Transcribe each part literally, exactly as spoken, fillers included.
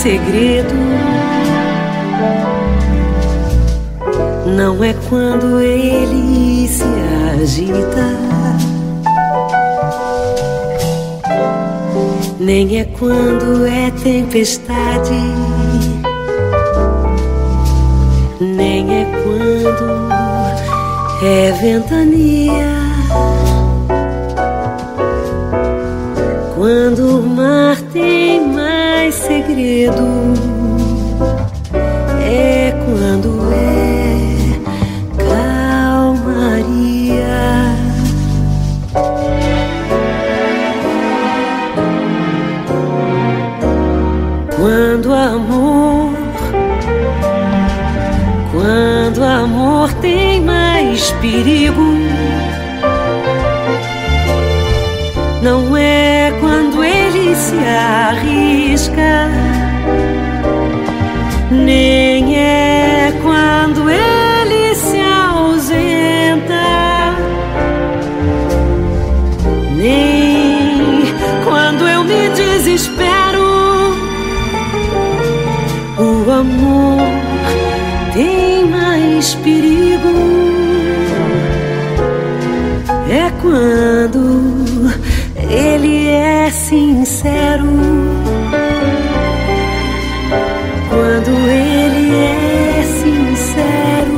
segredo não é quando ele se agita, nem é quando é tempestade, nem é quando é ventania. Quando o mar tem mais segredo, é quando é calmaria. Quando amor, quando amor tem mais perigo, não é quando ele se arrisca, nem é quando ele se ausenta, nem quando eu me desespero. O amor tem mais perigo, é quando ele é sincero, quando ele é sincero,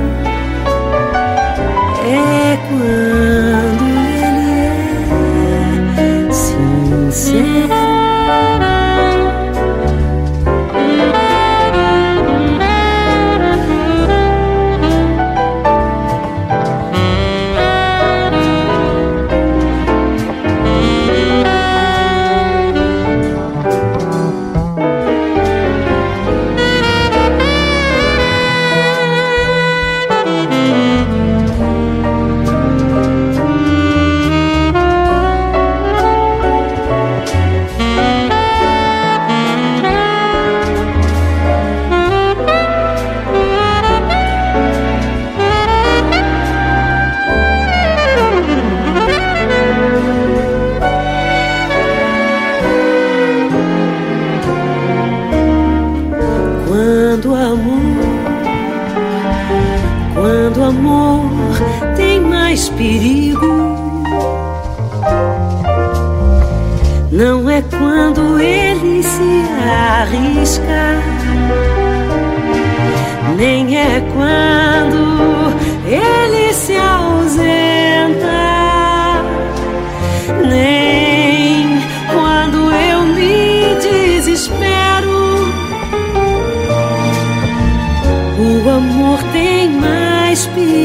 é quando ele é sincero. Quando amor, quando amor tem mais perigo, não é quando ele se arrisca, nem é quando ele se ausenta, nem quando eu me desespero. O amor tem mais perigo,